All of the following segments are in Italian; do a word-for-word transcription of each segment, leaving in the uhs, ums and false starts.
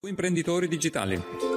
Imprenditori digitali.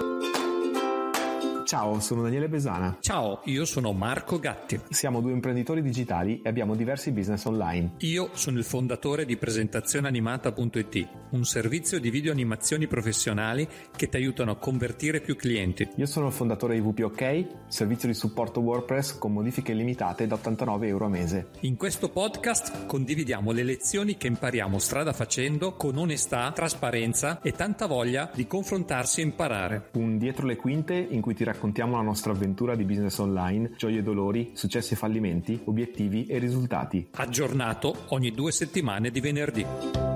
Ciao, sono Daniele Besana. Ciao, io sono Marco Gatti. Siamo due imprenditori digitali e abbiamo diversi business online. Io sono il fondatore di presentazione animata punto it, un servizio di video animazioni professionali che ti aiutano a convertire più clienti. Io sono il fondatore di W P Ok, servizio di supporto WordPress con modifiche limitate da ottantanove euro a mese. In questo podcast condividiamo le lezioni che impariamo strada facendo con onestà, trasparenza e tanta voglia di confrontarsi e imparare. Un dietro le quinte in cui ti raccontiamo la nostra avventura di business online, gioie e dolori, successi e fallimenti, obiettivi e risultati. Aggiornato ogni due settimane di venerdì.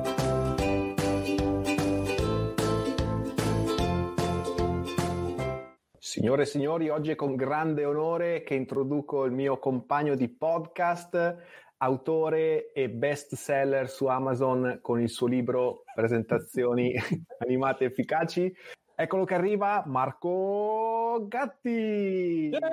Signore e signori, oggi è con grande onore che introduco il mio compagno di podcast, autore e best seller su Amazon con il suo libro Presentazioni animate efficaci. Eccolo che arriva, Marco Gatti! Eeeh,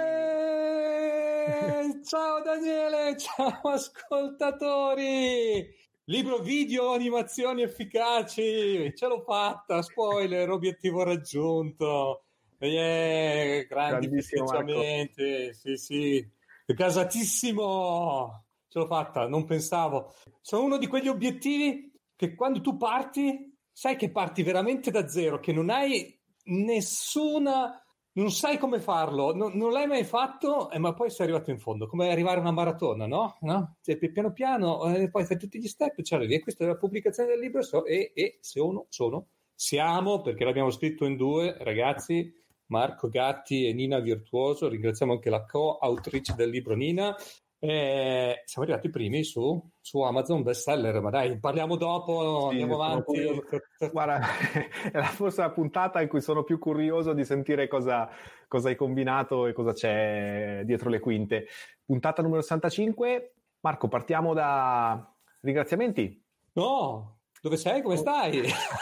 ciao Daniele, ciao ascoltatori! Libro video animazioni efficaci, ce l'ho fatta, spoiler, obiettivo raggiunto. Yeah, grandi festeggiamenti, sì sì, gasatissimo, ce l'ho fatta, non pensavo. Sono uno di quegli obiettivi che quando tu parti, sai che parti veramente da zero, che non hai nessuna, non sai come farlo, non, non l'hai mai fatto, eh, ma poi sei arrivato in fondo, come arrivare a una maratona, no? no? Cioè, piano piano, eh, poi fai tutti gli step, ci arrivi. E questa è la pubblicazione del libro, so, e, e sono, sono, siamo, perché l'abbiamo scritto in due, ragazzi, Marco Gatti e Nina Virtuoso, ringraziamo anche la co-autrice del libro Nina. Eh, siamo arrivati primi su, su Amazon bestseller, ma dai, parliamo dopo, sì, andiamo avanti. Guarda, è la, forse la puntata in cui sono più curioso di sentire cosa, cosa hai combinato e cosa c'è dietro le quinte. Puntata numero sessantacinque. Marco, partiamo da ringraziamenti. No! Dove sei? Come stai?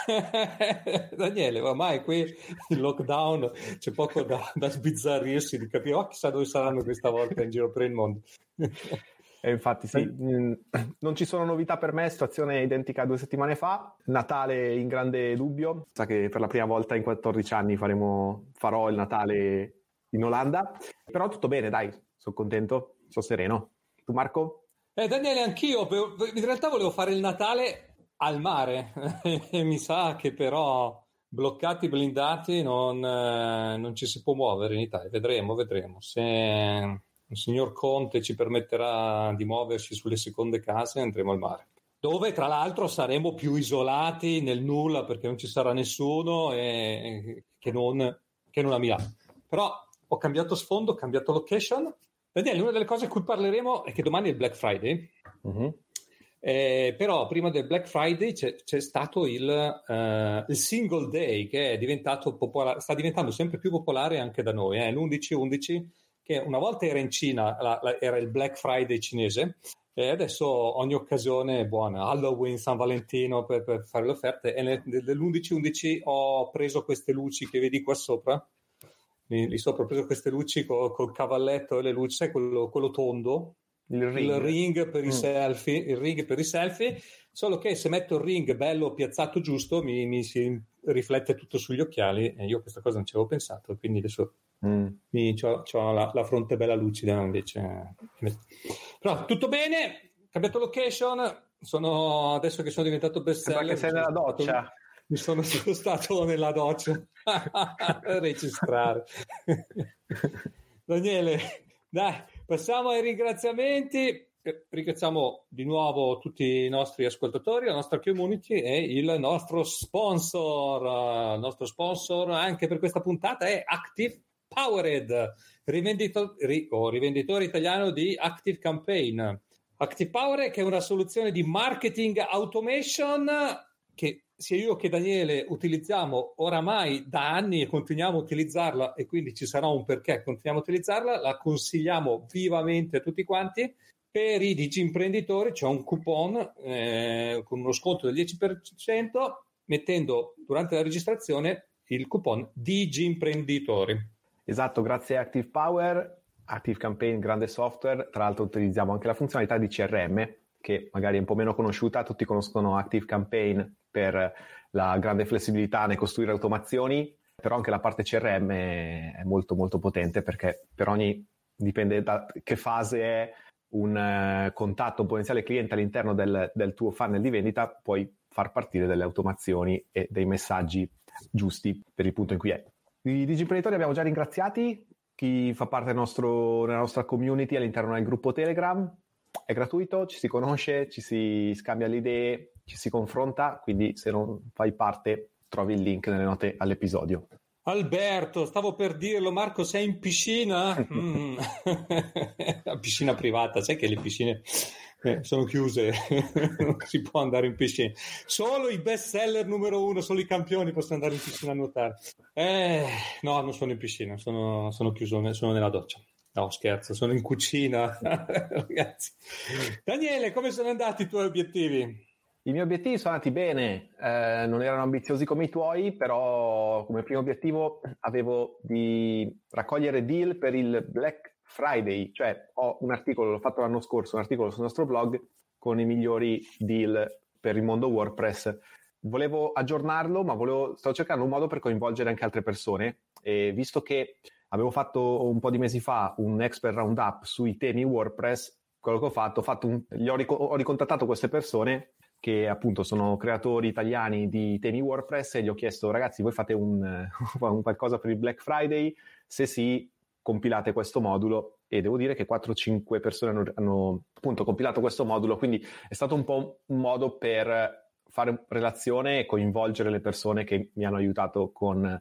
Daniele, ormai qui il lockdown c'è poco da, da sbizzarrirsi, di capire, oh, chissà dove saranno questa volta in giro per il mondo. E infatti sì, non ci sono novità per me, situazione identica a due settimane fa, Natale in grande dubbio, sa che per la prima volta in quattordici anni faremo, farò il Natale in Olanda, però tutto bene, dai, sono contento, sono sereno. Tu Marco? Eh, Daniele, anch'io, in realtà volevo fare il Natale al mare, mi sa che però bloccati, blindati non, eh, non ci si può muovere in Italia, vedremo, vedremo se il signor Conte ci permetterà di muoversi sulle seconde case, andremo al mare, dove tra l'altro saremo più isolati nel nulla perché non ci sarà nessuno e, che, non, che non a Milano. Però ho cambiato sfondo, ho cambiato location. Daniele, una delle cose di cui parleremo è che domani è il Black Friday. Uh-huh. Eh, però prima del Black Friday c'è, c'è stato il, uh, il Single Day, che è diventato popolare, sta diventando sempre più popolare anche da noi, eh? l'undici undici, che una volta era in Cina, la, la, era il Black Friday cinese, e adesso ogni occasione è buona, Halloween, San Valentino, per, per fare le offerte. E nell'undici undici ho preso queste luci che vedi qua sopra, lì, lì sopra ho preso queste luci col, col cavalletto e le luci, sai, quello, quello tondo, Il ring. il ring per i mm. selfie, il ring per i selfie, solo che se metto il ring bello piazzato giusto mi, mi si riflette tutto sugli occhiali e io questa cosa non ci avevo pensato, quindi adesso mm. mi, c'ho, c'ho la, la fronte bella lucida invece. Però tutto bene, cambiato location, sono adesso che sono diventato bestseller. Sembra che sei nella doccia. Stato, mi sono, sono stato nella doccia a registrare. Daniele, dai, passiamo ai ringraziamenti. Ringraziamo di nuovo tutti i nostri ascoltatori, la nostra community e il nostro sponsor. Il nostro sponsor anche per questa puntata è Active Powered, rivenditore, o rivenditore italiano di Active Campaign. Active Powered, che è una soluzione di marketing automation che sia io che Daniele utilizziamo oramai da anni e continuiamo a utilizzarla, e quindi ci sarà un perché continuiamo a utilizzarla. La consigliamo vivamente a tutti quanti. Per i digi imprenditori c'è un coupon eh, con uno sconto del dieci per cento, mettendo durante la registrazione il coupon digi imprenditori. Esatto, grazie a Active Power, Active Campaign, grande software. Tra l'altro utilizziamo anche la funzionalità di C R M, che magari è un po' meno conosciuta. Tutti conoscono Active Campaign per la grande flessibilità nel costruire automazioni, però anche la parte C R M è molto molto potente, perché per ogni, dipende da che fase è un uh, contatto, un potenziale cliente all'interno del, del tuo funnel di vendita, puoi far partire delle automazioni e dei messaggi giusti per il punto in cui è. I digiprenditori abbiamo già ringraziati, chi fa parte del nostro, della nostra community all'interno del gruppo Telegram, è gratuito, ci si conosce, ci si scambia le idee, ci si confronta, quindi se non fai parte trovi il link nelle note all'episodio. Alberto, stavo per dirlo, Marco, sei in piscina? Mm. Piscina privata, sai che le piscine eh, sono chiuse, non si può andare in piscina. Solo i best seller numero uno, solo i campioni possono andare in piscina a nuotare. Eh, no, non sono in piscina, sono, sono chiuso, sono nella doccia. No, scherzo, sono in cucina, ragazzi. Daniele, come sono andati i tuoi obiettivi? I miei obiettivi sono andati bene, eh, non erano ambiziosi come i tuoi, però come primo obiettivo avevo di raccogliere deal per il Black Friday, cioè ho un articolo, l'ho fatto l'anno scorso, un articolo sul nostro blog con i migliori deal per il mondo WordPress. Volevo aggiornarlo, ma volevo, stavo cercando un modo per coinvolgere anche altre persone, e visto che avevo fatto un po' di mesi fa un expert roundup sui temi WordPress, quello che ho fatto, ho, fatto un, gli ho, ric- ho ricontattato queste persone che appunto sono creatori italiani di temi WordPress, e gli ho chiesto: ragazzi, voi fate un, un qualcosa per il Black Friday? Se sì, compilate questo modulo. E devo dire che quattro cinque persone hanno, hanno appunto compilato questo modulo, quindi è stato un po' un modo per fare relazione e coinvolgere le persone che mi hanno aiutato con,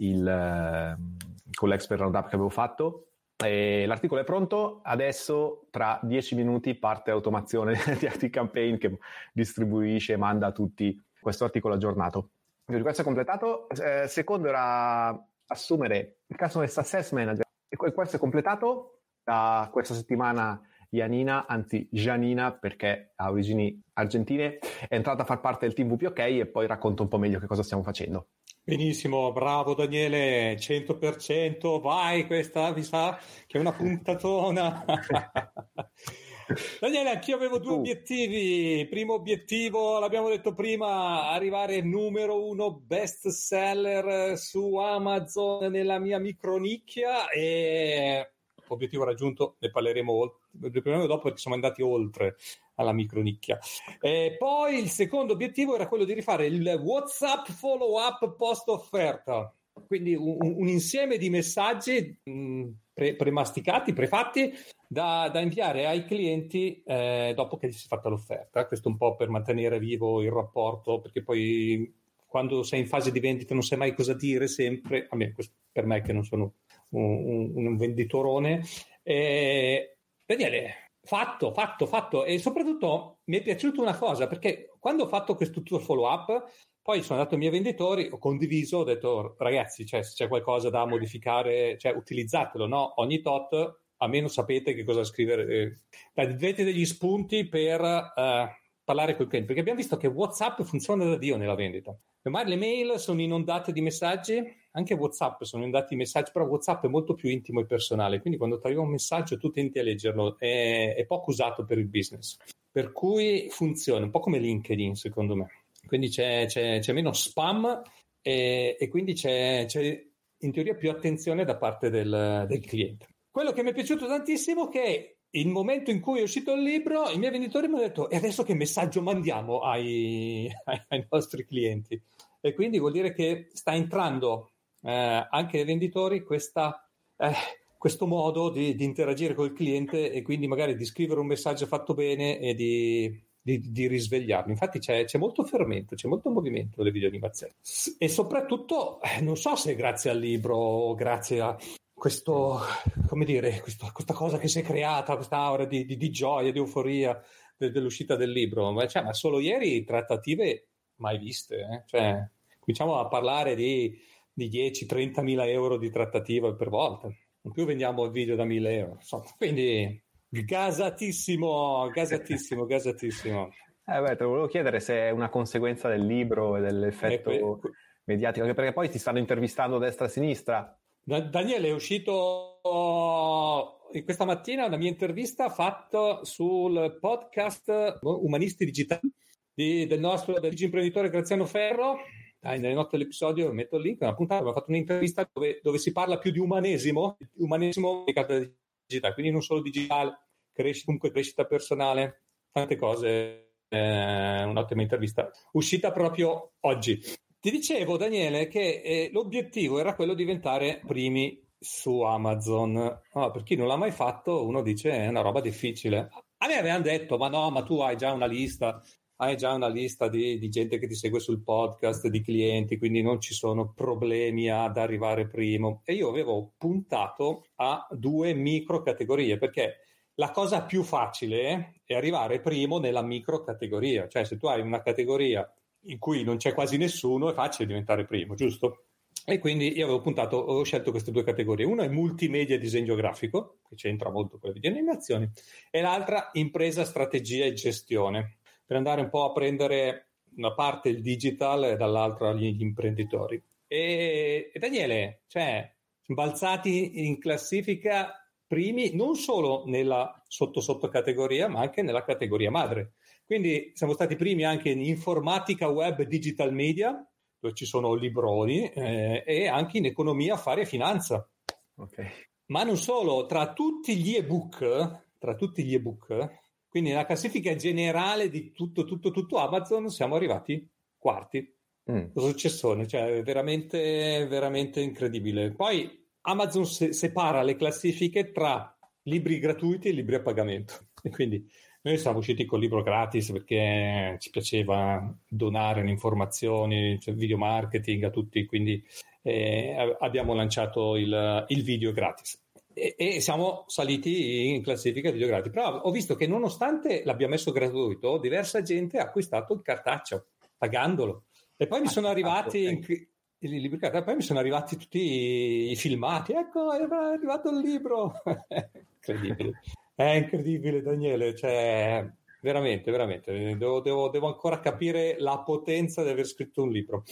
il, con l'expert roundup che avevo fatto. E l'articolo è pronto, adesso tra dieci minuti parte l'automazione di ActiveCampaign che distribuisce e manda a tutti questo articolo aggiornato. Quindi questo è completato. Eh, secondo era assumere il Customer Success Manager, e questo è completato. Da questa settimana Janina, anzi Janina perché ha origini argentine, è entrata a far parte del team V P OK, e poi racconto un po' meglio che cosa stiamo facendo. Benissimo, bravo Daniele, cento per cento, vai, questa mi sa che è una puntatona. Daniele, anch'io avevo due uh. obiettivi. Primo obiettivo, l'abbiamo detto prima, arrivare numero uno best seller su Amazon nella mia micronicchia, e obiettivo raggiunto, ne parleremo prima o dopo perché siamo andati oltre alla micronicchia. E poi il secondo obiettivo era quello di rifare il WhatsApp follow up post offerta, quindi un, un insieme di messaggi mh, pre, premasticati, prefatti da, da inviare ai clienti eh, dopo che gli si è fatta l'offerta. Questo un po' per mantenere vivo il rapporto, perché poi quando sei in fase di vendita non sai mai cosa dire sempre, almeno questo per me che non sono un, un, un venditorone. E, Daniele, fatto, fatto, fatto, e soprattutto mi è piaciuta una cosa, perché quando ho fatto questo tuo follow up, poi sono andato ai miei venditori, ho condiviso, ho detto ragazzi, cioè, se c'è qualcosa da modificare, cioè utilizzatelo, no? Ogni tot, almeno sapete che cosa scrivere, eh, avete degli spunti per eh, parlare col cliente, perché abbiamo visto che WhatsApp funziona da Dio nella vendita. Ormai le mail sono inondate di messaggi, anche WhatsApp sono inondati di messaggi, però WhatsApp è molto più intimo e personale, quindi quando ti arriva un messaggio tu tenti a leggerlo, è, è poco usato per il business, per cui funziona un po' come LinkedIn secondo me, quindi c'è, c'è, c'è meno spam e, e quindi c'è, c'è in teoria più attenzione da parte del, del cliente. Quello che mi è piaciuto tantissimo è che il momento in cui è uscito il libro, i miei venditori mi hanno detto: e adesso che messaggio mandiamo ai, ai, ai nostri clienti? E quindi vuol dire che sta entrando eh, anche ai venditori questa, eh, questo modo di, di interagire col cliente, e quindi magari di scrivere un messaggio fatto bene e di, di, di risvegliarlo. Infatti c'è, c'è molto fermento, c'è molto movimento nelle videoanimazioni, e soprattutto eh, non so se grazie al libro o grazie a questo, come dire, questo, questa cosa che si è creata, questa aura di, di, di gioia, di euforia de, dell'uscita del libro, ma, cioè, ma solo ieri trattative mai viste, eh? Cioè, cominciamo a parlare di, di dieci trenta mila euro di trattativa per volta, in più vendiamo il video da mille euro, insomma, quindi gasatissimo, gasatissimo, gasatissimo. Eh beh, te lo volevo chiedere se è una conseguenza del libro e dell'effetto eh, que- mediatico, perché poi ti stanno intervistando a destra e a sinistra. Daniele, è uscito questa mattina una mia intervista fatta sul podcast Umanisti Digitali di, del nostro del imprenditore Graziano Ferro. Dai, nelle note dell'episodio metto il link, una puntata, abbiamo fatto un'intervista dove, dove si parla più di umanesimo, umanesimo legato alla digitale, quindi non solo digitale, crescita, comunque crescita personale, tante cose, eh, un'ottima intervista, uscita proprio oggi. Ti dicevo, Daniele, che eh, l'obiettivo era quello di diventare primi su Amazon. Oh, per chi non l'ha mai fatto, uno dice è una roba difficile. A me avevano detto, ma no, ma tu hai già una lista, hai già una lista di, di gente che ti segue sul podcast, di clienti, quindi non ci sono problemi ad arrivare primo. E io avevo puntato a due micro categorie, perché la cosa più facile è arrivare primo nella micro categoria. Cioè, se tu hai una categoria in cui non c'è quasi nessuno, è facile diventare primo, giusto? E quindi io avevo puntato, ho scelto queste due categorie. Una è multimedia e disegno grafico, che c'entra molto con le videoanimazioni, e l'altra impresa, strategia e gestione, per andare un po' a prendere una parte il digital e dall'altra gli imprenditori. E, e Daniele, cioè, balzati in classifica primi non solo nella sotto sotto categoria, ma anche nella categoria madre. Quindi siamo stati primi anche in informatica, web e digital media, dove ci sono libroni, eh, e anche in economia, affari e finanza. Okay. Ma non solo, tra tutti gli ebook, tra tutti gli ebook, quindi nella classifica generale di tutto, tutto, tutto Amazon, siamo arrivati quarti. Mm. Cosa successone? Cioè, veramente, veramente incredibile. Poi Amazon se- separa le classifiche tra libri gratuiti e libri a pagamento. E quindi noi siamo usciti col libro gratis perché ci piaceva donare le informazioni, cioè video marketing a tutti, quindi eh, abbiamo lanciato il, il video gratis. E, e siamo saliti in classifica video gratis. Però ho visto che nonostante l'abbia messo gratuito, diversa gente ha acquistato il cartaceo pagandolo. E poi mi sono arrivati in, i libri, poi mi sono arrivati tutti i, i filmati. Ecco, è arrivato il libro. Incredibile. È incredibile, Daniele. Cioè, veramente, veramente. Devo, devo, devo ancora capire la potenza di aver scritto un libro.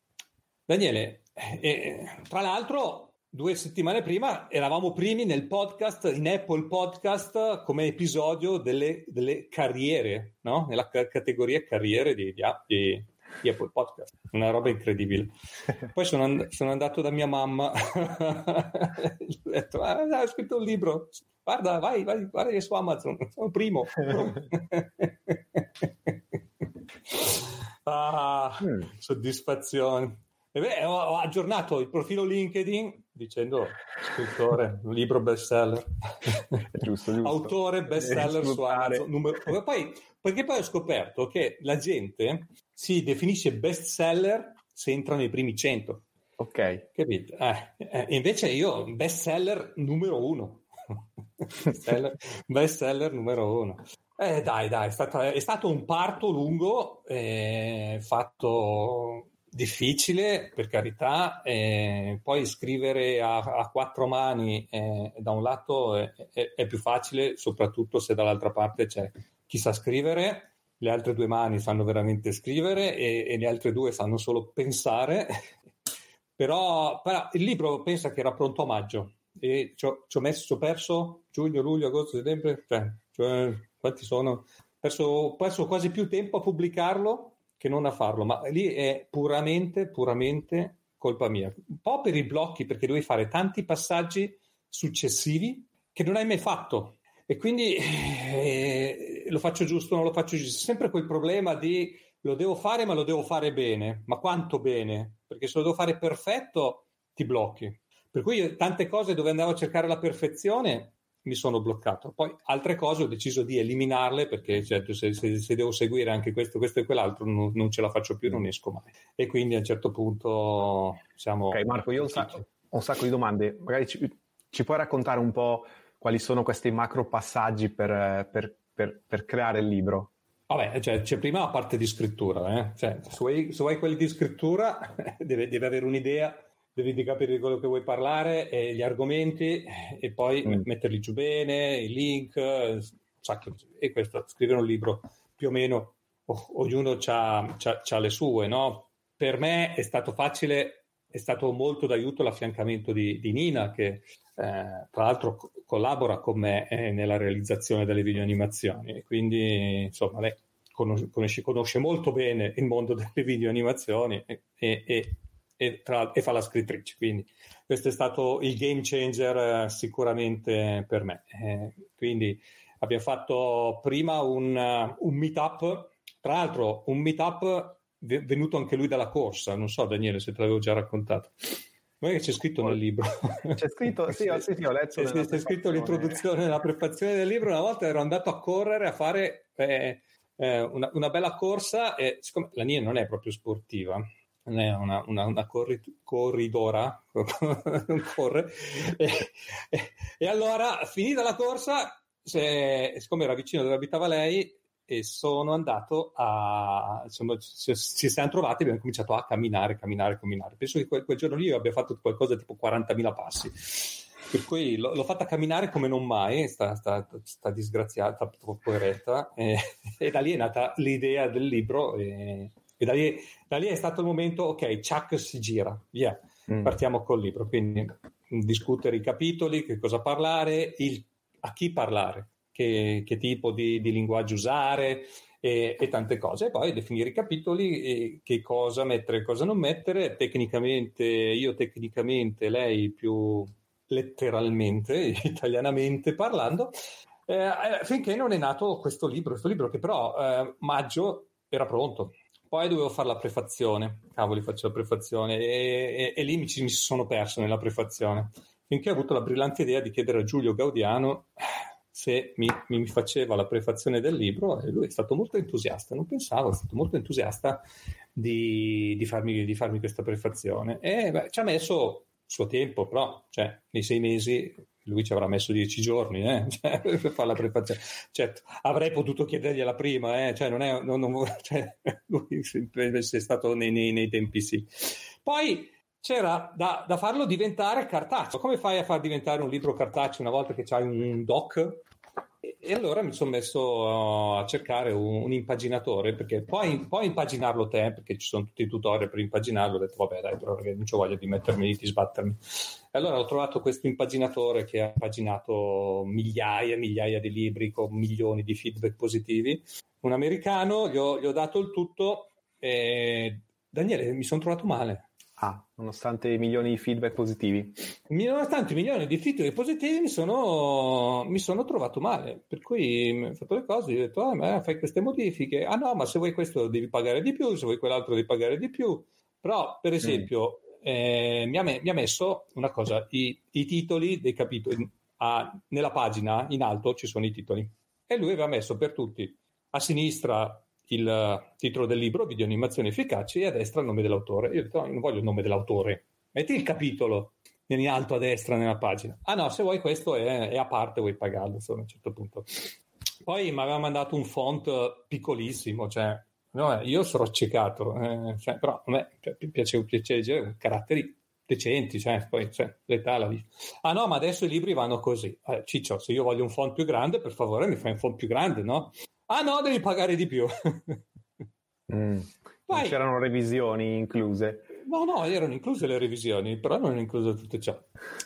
Daniele, eh, tra l'altro, due settimane prima eravamo primi nel podcast, in Apple Podcast, come episodio delle, delle carriere, no? Nella c- categoria carriere di, di, di, di Apple Podcast. Una roba incredibile. Poi sono, and- sono andato da mia mamma, ho detto, ah, ho scritto un libro, guarda, vai, vai, guarda su Amazon, sono primo. ah, mm. Soddisfazione. E beh, ho, ho aggiornato il profilo LinkedIn dicendo scrittore, un libro bestseller, giusto, giusto. Autore bestseller su Amazon. Numero... Poi, perché poi ho scoperto che la gente si definisce bestseller se entra nei primi cento. Ok. Capito? Eh, eh, invece io bestseller numero uno. bestseller, bestseller numero uno. Eh, dai, dai, è stato, è stato un parto lungo, eh, fatto... difficile, per carità, eh, poi scrivere a, a quattro mani eh, da un lato è, è, è più facile, soprattutto se dall'altra parte c'è chi sa scrivere, le altre due mani sanno veramente scrivere e, e le altre due sanno solo pensare, però, però il libro pensa che era pronto a maggio e ci ho, ci ho messo, ci ho perso giugno, luglio, agosto, settembre, cioè, cioè quanti sono? Perso, perso quasi più tempo a pubblicarlo che non a farlo, ma lì è puramente, puramente colpa mia. Un po' per i blocchi, perché devi fare tanti passaggi successivi che non hai mai fatto. E quindi eh, lo faccio giusto o non lo faccio giusto. Sempre quel problema di lo devo fare, ma lo devo fare bene. Ma quanto bene? Perché se lo devo fare perfetto, ti blocchi. Per cui io, tante cose dove andavo a cercare la perfezione mi sono bloccato. Poi altre cose ho deciso di eliminarle perché certo, se, se, se devo seguire anche questo, questo e quell'altro non, non ce la faccio più, non esco mai. E quindi a un certo punto siamo... Ok, Marco, io ho un sacco, ho un sacco di domande. Magari ci, ci puoi raccontare un po' quali sono questi macro passaggi per, per, per, per creare il libro? Vabbè, cioè, c'è prima la parte di scrittura. Eh? Cioè, se vuoi, se vuoi quelli di scrittura devi, devi avere un'idea, devi capire di quello che vuoi parlare, e gli argomenti, e poi mm. metterli giù bene, i link, un sacco di... e questo, scrivere un libro più o meno, oh, ognuno ha le sue, no? Per me è stato facile, è stato molto d'aiuto l'affiancamento di, di Nina, che eh, tra l'altro collabora con me eh, nella realizzazione delle videoanimazioni, e quindi insomma lei conosce, conosce, conosce molto bene il mondo delle videoanimazioni e, e, e, e, tra, e fa la scrittrice, quindi questo è stato il game changer eh, sicuramente per me. Eh, quindi abbiamo fatto prima un, uh, un meetup, tra l'altro un meetup venuto anche lui dalla corsa, non so Daniele se te l'avevo già raccontato. Non è che c'è scritto nel libro. C'è scritto, sì, sì, sì ho letto. C'è, c'è scritto l'introduzione nella prefazione del libro. Una volta ero andato a correre, a fare eh, eh, una, una bella corsa e siccome la mia non è proprio sportiva, non è una, una, una corri, corridora, non corre, e, e, e allora finita la corsa, se, siccome era vicino dove abitava lei, e sono andato a insomma ci, ci siamo trovati e abbiamo cominciato a camminare camminare camminare penso che quel, quel giorno lì io abbia fatto qualcosa tipo quarantamila passi, per cui l'ho, l'ho fatta camminare come non mai sta, sta, sta disgraziata, poveretta, e, e da lì è nata l'idea del libro e, e da, lì, da lì è stato il momento ok, Chuck si gira via, mm. partiamo col libro, quindi discutere i capitoli, che cosa parlare, il, a chi parlare, Che, che tipo di, di linguaggio usare e, e tante cose, e poi definire i capitoli e che cosa mettere e cosa non mettere, tecnicamente io tecnicamente, lei più letteralmente, italianamente parlando, eh, finché non è nato questo libro, questo libro che però eh, maggio era pronto, poi dovevo fare la prefazione, cavoli faccio la prefazione e, e, e lì mi, ci, mi sono perso nella prefazione, finché ho avuto la brillante idea di chiedere a Giulio Gaudiano se mi, mi faceva la prefazione del libro, e lui è stato molto entusiasta, non pensavo, è stato molto entusiasta di, di, farmi, di farmi questa prefazione, e beh, ci ha messo il suo tempo, però cioè, nei sei mesi lui ci avrà messo dieci giorni eh? cioè, per fare la prefazione. Certo, avrei potuto chiedergliela prima, eh? cioè, non è, non, non, cioè, lui è stato nei, nei, nei tempi sì. Poi c'era da, da farlo diventare cartaceo. Come fai a far diventare un libro cartaceo una volta che c'hai un doc? E, e allora mi sono messo a cercare un, un impaginatore, perché puoi, puoi impaginarlo te, perché ci sono tutti i tutorial per impaginarlo. Ho detto vabbè dai, però non c'ho voglia di mettermi lì, di sbattermi. E allora ho trovato questo impaginatore che ha impaginato migliaia e migliaia di libri con milioni di feedback positivi. Un americano, gli ho, gli ho dato il tutto e Daniele, mi sono trovato male. Ah, nonostante i milioni di feedback positivi. Nonostante i milioni di feedback positivi mi sono, mi sono trovato male, per cui ho fatto le cose, ho detto ah, ma fai queste modifiche, ah no, ma se vuoi questo devi pagare di più, se vuoi quell'altro devi pagare di più, però per esempio mm. eh, mi, ha me, mi ha messo una cosa, i, i titoli dei capitoli, ah, nella pagina in alto ci sono i titoli, e lui aveva messo per tutti, a sinistra il titolo del libro, videoanimazioni efficaci, e a destra il nome dell'autore. Io ho detto no, non voglio il nome dell'autore, metti il capitolo in alto a destra nella pagina. Ah no, se vuoi questo è, è a parte, vuoi pagarlo insomma, a un certo punto. Poi mi aveva mandato un font piccolissimo, cioè no, io sono accecato, eh, cioè, però a me cioè, piace, piace caratteri decenti, cioè, poi cioè, l'età la vita. Ah no, ma adesso i libri vanno così. Eh, Ciccio, se io voglio un font più grande, per favore mi fai un font più grande, no? Ah no, devi pagare di più. mm. Non c'erano revisioni incluse? No, no, erano incluse le revisioni, però non è incluso tutto ciò.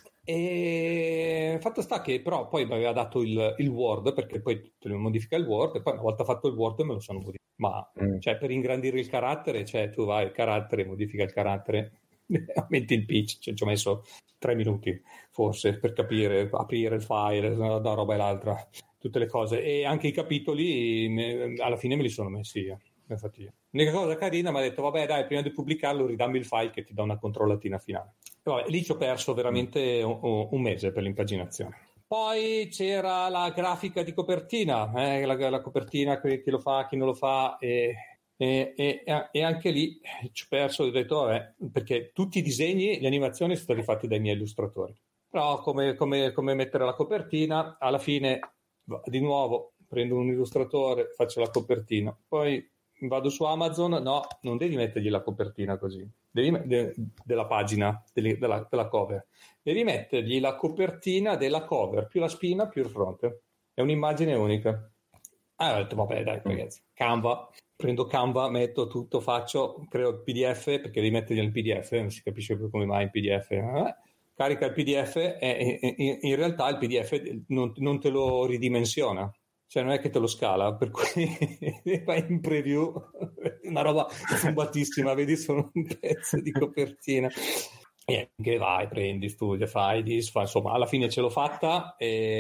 E fatto sta che però poi mi aveva dato il, il Word, perché poi te lo modifica il Word, e poi una volta fatto il Word me lo sono modificato. Ma mm. cioè, per ingrandire il carattere, cioè tu vai il carattere, modifica il carattere, aumenti il pitch, cioè, ci ho messo tre minuti forse per capire, aprire il file, da roba e l'altra, tutte le cose, e anche i capitoli me, alla fine me li sono messi io. Infatti io. L'unica cosa carina mi ha detto vabbè dai, prima di pubblicarlo ridammi il file che ti dà una controllatina finale. E vabbè, lì ci ho perso veramente un, un mese per l'impaginazione. Poi c'era la grafica di copertina, eh, la, la copertina, chi lo fa, chi non lo fa, e, e, e, e anche lì ci ho perso, ho detto vabbè, perché tutti i disegni, le animazioni sono stati fatti dai miei illustratori. Però come, come, come mettere la copertina, alla fine di nuovo prendo un illustratore, faccio la copertina, poi vado su Amazon, no, non devi mettergli la copertina così, devi de, della pagina, de, della, della cover, devi mettergli la copertina della cover, più la spina, più il fronte, è un'immagine unica. Ah, ho detto, vabbè dai ragazzi, Canva, prendo Canva, metto tutto, faccio, creo il P D F, perché devi mettergli nel P D F, non si capisce più come mai in P D F, eh? Carica il P D F e in realtà il P D F non, non te lo ridimensiona, cioè non è che te lo scala, per cui vai in preview, una roba fumbatissima, vedi solo un pezzo di copertina. E che vai, prendi, studia, fai, disfa, insomma, alla fine ce l'ho fatta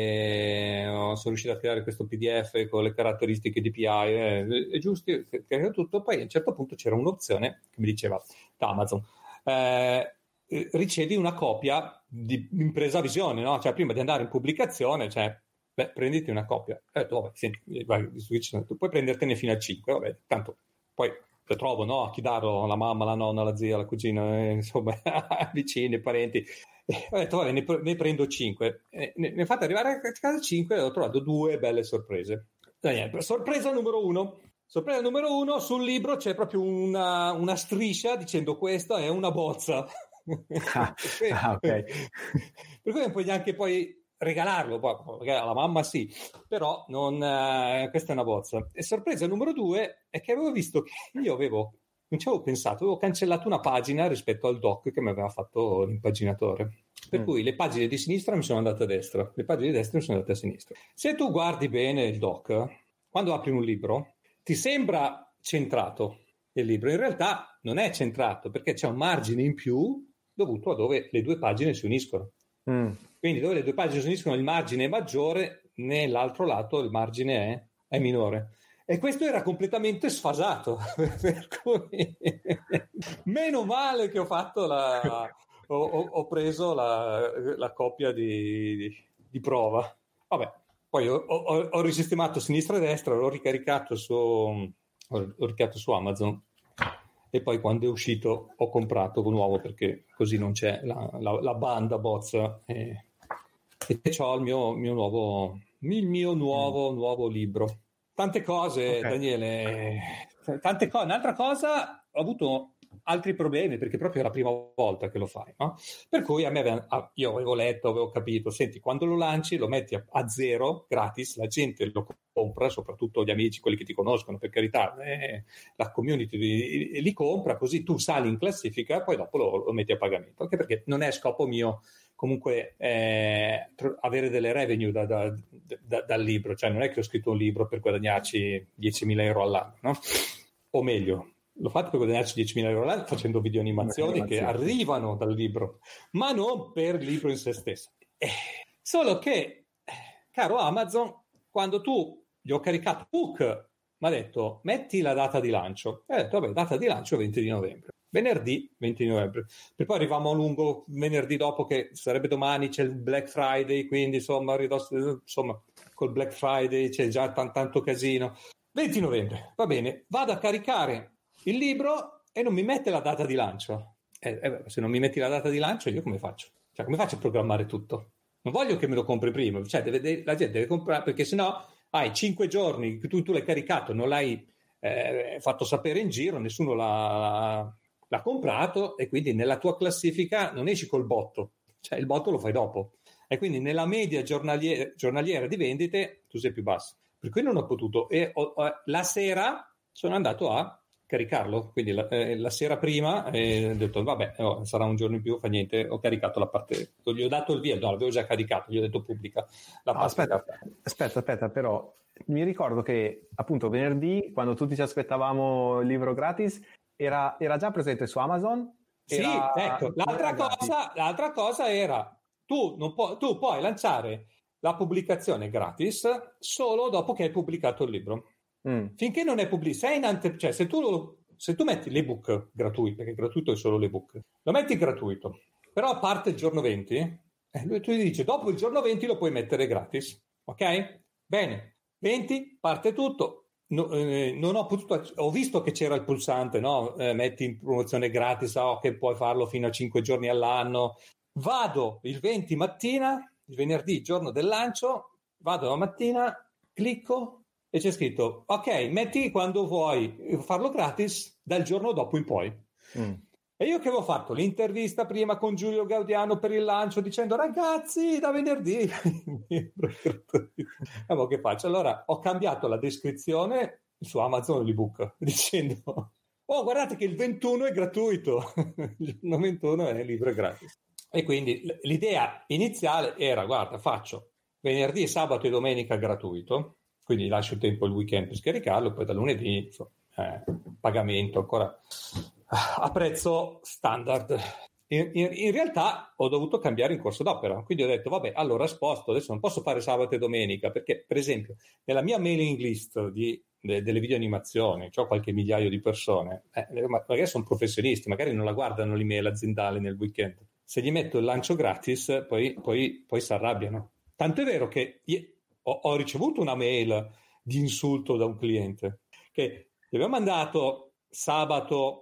e sono riuscito a creare questo P D F con le caratteristiche D P I e eh, giusto, che tutto. Poi a un certo punto c'era un'opzione che mi diceva da Amazon, eh, ricevi una copia di impresa visione, no? Cioè prima di andare in pubblicazione, cioè, beh, prenditi una copia. Eh, vabbè, senti, vai, tu puoi prendertene fino a cinque, vabbè, tanto poi lo trovo, no? A chi darlo, la mamma, la nonna, la zia, la cugina, eh, insomma, vicini, parenti. E ho detto, vabbè, ne, ne prendo cinque. E ne, ne ho fatto arrivare a casa cinque e ho trovato due belle sorprese. Daniele, sorpresa numero uno. Sorpresa numero uno, sul libro c'è proprio una, una striscia dicendo questa è una bozza. Ah, ah, ok. Per cui non puoi neanche poi regalarlo, perché alla mamma sì, però non, eh, questa è una bozza. E sorpresa numero due è che avevo visto che io avevo, non ci avevo pensato, avevo cancellato una pagina rispetto al doc che mi aveva fatto l'impaginatore. Per mm. cui le pagine di sinistra mi sono andate a destra, le pagine di destra mi sono andate a sinistra. Se tu guardi bene il doc, quando apri un libro, ti sembra centrato il libro, in realtà non è centrato perché c'è un margine in più dovuto a dove le due pagine si uniscono. Mm. Quindi dove le due pagine si uniscono il margine è maggiore, nell'altro lato il margine è, è minore. E questo era completamente sfasato, per cui meno male che ho fatto la... ho, ho, ho preso la, la copia di, di, di prova. Vabbè, poi ho, ho, ho risistemato sinistra e destra, l'ho ricaricato su, ho, ho ricaricato su Amazon. E poi quando è uscito ho comprato nuovo perché così non c'è la, la, la banda bozza e, e ho il mio, mio nuovo il mio nuovo, mm. nuovo libro. Tante cose, okay. Daniele, tante cose. Un'altra cosa, ho avuto altri problemi perché proprio è la prima volta che lo fai, no? Per cui a me aveva, io avevo letto, avevo capito, senti, quando lo lanci lo metti a, a zero, gratis, la gente lo compra, soprattutto gli amici, quelli che ti conoscono, per carità, eh, la community li, li compra, così tu sali in classifica, poi dopo lo, lo metti a pagamento, anche perché non è scopo mio comunque eh, tr- avere delle revenue da, da, da, dal libro, cioè non è che ho scritto un libro per guadagnarci diecimila euro all'anno, no? O meglio, l'ho fatto per guadagnarci diecimila euro all'anno facendo video animazioni che arrivano dal libro, ma non per il libro in sé stesso. Eh, solo che, caro Amazon, quando tu gli ho caricato book, mi ha detto metti la data di lancio. E ho detto vabbè, data di lancio venti di novembre. Venerdì venti di novembre. Per poi arriviamo a lungo venerdì dopo che sarebbe domani, c'è il Black Friday, quindi insomma, ridosso, insomma col Black Friday c'è già t- tanto casino. venti novembre, va bene, vado a caricare il libro e non mi mette la data di lancio. Eh, eh, se non mi metti la data di lancio io come faccio? Cioè come faccio a programmare tutto? Non voglio che me lo compri prima, cioè deve, la gente deve comprare, perché sennò hai cinque giorni che tu, tu l'hai caricato, non l'hai eh, fatto sapere in giro, nessuno l'ha, l'ha comprato e quindi nella tua classifica non esci col botto, cioè il botto lo fai dopo e quindi nella media giornaliera, giornaliera di vendite tu sei più basso, per cui non ho potuto e ho, ho, la sera sono andato a caricarlo, quindi la, eh, la sera prima e ho detto vabbè oh, sarà un giorno in più, fa niente, ho caricato la parte, gli ho dato il via, no, l'avevo già caricato, gli ho detto pubblica la no, aspetta, aspetta, aspetta, però mi ricordo che appunto venerdì quando tutti ci aspettavamo il libro gratis era, era già presente su Amazon. Era, sì, ecco, l'altra cosa, l'altra cosa era tu, non pu- tu puoi lanciare la pubblicazione gratis solo dopo che hai pubblicato il libro. Mm. Finché non è pubblicato, sei in ante- cioè se tu, se tu metti l'ebook gratuito, perché gratuito è solo l'ebook, lo metti gratuito, però a parte il giorno venti, eh, lui tu gli dici dopo il giorno venti lo puoi mettere gratis, ok? Bene, venti parte tutto, no, eh, non ho potuto, ho visto che c'era il pulsante, no? Eh, metti in promozione gratis, oh, che puoi farlo fino a cinque giorni all'anno, vado il venti mattina, il venerdì, giorno del lancio, vado la mattina, clicco e c'è scritto ok, metti quando vuoi farlo gratis dal giorno dopo in poi. Mm. E io che avevo fatto l'intervista prima con Giulio Gaudiano per il lancio dicendo ragazzi da venerdì allora, che faccio? Allora ho cambiato la descrizione su Amazon l'ebook dicendo oh guardate che il ventuno è gratuito il ventuno è libro e gratis e quindi l'idea iniziale era guarda faccio venerdì, sabato e domenica gratuito. quindi lascio il tempo il weekend per scaricarlo, poi da lunedì insomma, eh, pagamento ancora a prezzo standard. In, in, in realtà ho dovuto cambiare in corso d'opera, quindi ho detto vabbè, allora sposto, adesso non posso fare sabato e domenica, perché per esempio nella mia mailing list di, de, delle video animazioni c'ho qualche migliaio di persone, eh, magari sono professionisti, magari non la guardano l'email aziendale nel weekend, se gli metto il lancio gratis poi, poi, poi si arrabbiano. Tanto è vero che io ho, ho ricevuto una mail di insulto da un cliente che gli aveva mandato sabato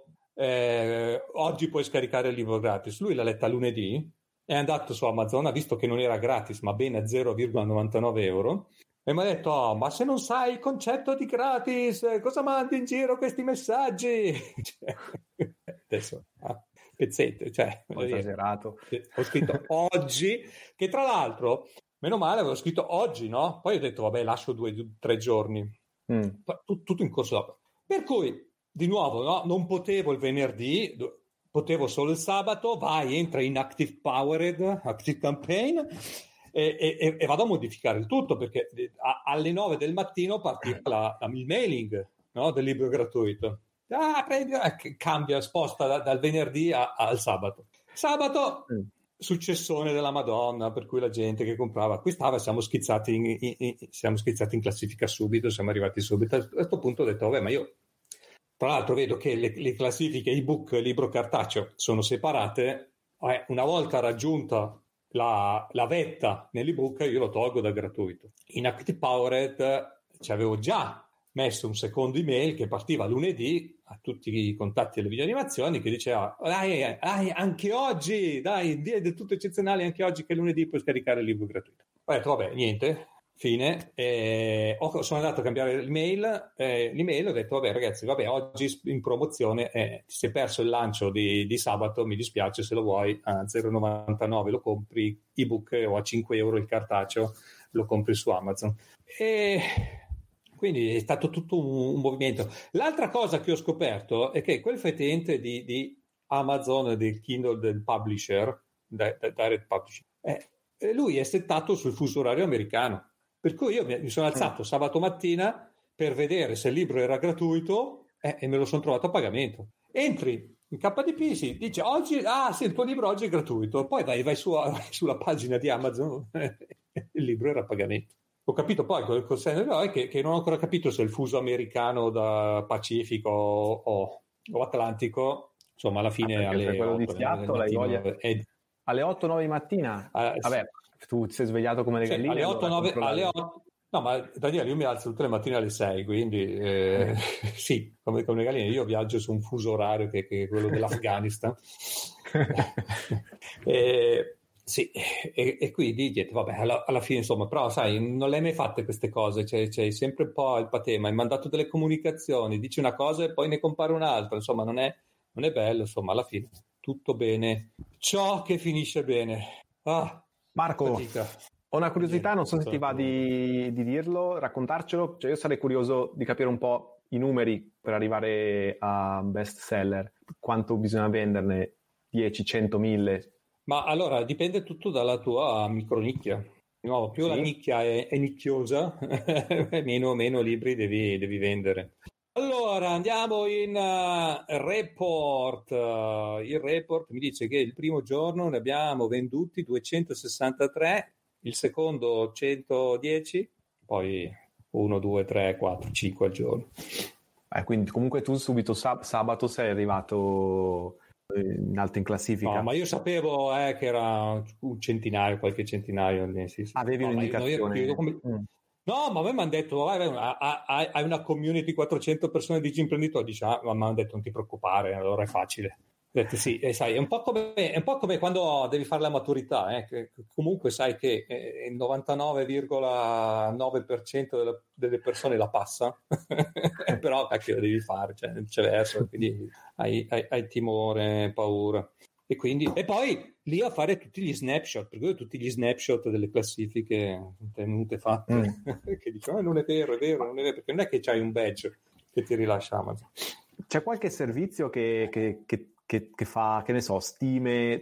Eh, oggi puoi scaricare il libro gratis. Lui l'ha letta lunedì, è andato su Amazon, ha visto che non era gratis ma bene a zero virgola novantanove euro e mi ha detto oh, ma se non sai il concetto di gratis cosa mandi in giro questi messaggi? Cioè, adesso ah, pezzette, cioè, ho esagerato. Ho scritto oggi, che tra l'altro meno male avevo scritto oggi, no? Poi ho detto vabbè lascio due tre giorni, mm. tutto in corso d'opera, per cui di nuovo, no? Non potevo il venerdì, potevo solo il sabato, vai, entra in Active Powered, Active Campaign e, e, e vado a modificare il tutto perché a, alle nove del mattino partiva la, la, il mailing, no? Del libro gratuito. Ah, prendi, eh, cambia, sposta da, dal venerdì a, al sabato. Sabato, mm. successone della Madonna, per cui la gente che comprava acquistava, siamo schizzati in, in, in, siamo schizzati in classifica subito, siamo arrivati subito. A questo punto ho detto, vabbè, ma io tra l'altro vedo che le, le classifiche ebook e libro cartaceo sono separate, eh, una volta raggiunta la, la vetta nell'ebook io lo tolgo da gratuito. In Active Powered ci avevo già messo un secondo email che partiva lunedì a tutti i contatti delle video animazioni che diceva dai, dai anche oggi, dai, è del tutto eccezionale anche oggi che lunedì puoi scaricare il libro gratuito. Ho detto vabbè, niente, fine, eh, ho, sono andato a cambiare l'email, eh, l'email ho detto vabbè ragazzi, vabbè oggi in promozione eh, ti sei perso il lancio di, di sabato, mi dispiace, se lo vuoi a zero virgola novantanove lo compri ebook o a cinque euro il cartaceo lo compri su Amazon. E quindi è stato tutto un, un movimento. L'altra cosa che ho scoperto è che quel fetente di, di Amazon, del Kindle del publisher, Direct Publisher, eh, lui è settato sul fuso orario americano. Per cui io mi sono alzato sabato mattina per vedere se il libro era gratuito eh, e me lo sono trovato a pagamento. Entri in K D P, sì, dice oggi, ah sì, il tuo libro oggi è gratuito. Poi vai, vai, su, vai sulla pagina di Amazon il libro era a pagamento. Ho capito poi col, col senno che, che non ho ancora capito se il fuso americano da Pacifico o, o Atlantico, insomma alla fine ah, alle quello otto, di Seattle, voglia... è... alle otto nove di mattina? Ah, vabbè. Tu ti sei svegliato come le sì, galline? Alle otto, nove, alle otto, no, ma Daniele, io mi alzo tutte le mattine alle sei, quindi eh, sì, come, come le galline. Io viaggio su un fuso orario che, che è quello dell'Afghanistan. e, sì, e, e quindi niente, vabbè, alla, alla fine insomma, però sai, non le hai mai fatte queste cose, c'è, c'è sempre un po' il patema, hai mandato delle comunicazioni, dici una cosa e poi ne compare un'altra, insomma, non è, non è bello, insomma, alla fine tutto bene. Ciò che finisce bene. Ah, Marco, fatica. Ho una curiosità, non so se ti va di, di dirlo, raccontarcelo, cioè io sarei curioso di capire un po' i numeri per arrivare a best seller, quanto bisogna venderne, dieci, cento, mille? Ma allora dipende tutto dalla tua micronicchia, no, più sì. La nicchia è, è nicchiosa, meno, meno libri devi, devi vendere. Allora andiamo in uh, report, uh, il report mi dice che il primo giorno ne abbiamo venduti duecentosessantatré, il secondo centodieci, poi uno, due, tre, quattro, cinque al giorno. Eh, quindi comunque tu subito sab- sabato sei arrivato in alto in classifica. No, ma io sapevo eh, che era un centinaio, qualche centinaio. Sì, sì. Avevi no, un'indicazione? Io, io, come... mm. No, ma a me mi hanno detto, vai, vai, hai, hai una community di quattrocento persone di imprenditori, dice, ah, ma mi hanno detto non ti preoccupare, allora è facile. Ho detto sì, e sai, è un po' come, è un po' come quando devi fare la maturità, eh, che comunque sai che il novantanove virgola nove per cento delle, delle persone la passa, però cacchio lo devi fare, cioè non c'è verso, quindi hai, hai, hai timore, paura. E quindi e poi lì a fare tutti gli snapshot, perché io tutti gli snapshot delle classifiche tenute fatte mm. che dicono ah, non è vero, è vero, non è vero, perché non è che c'hai un badge che ti rilascia Amazon. C'è qualche servizio che, che, che, che, che fa, che ne so, stime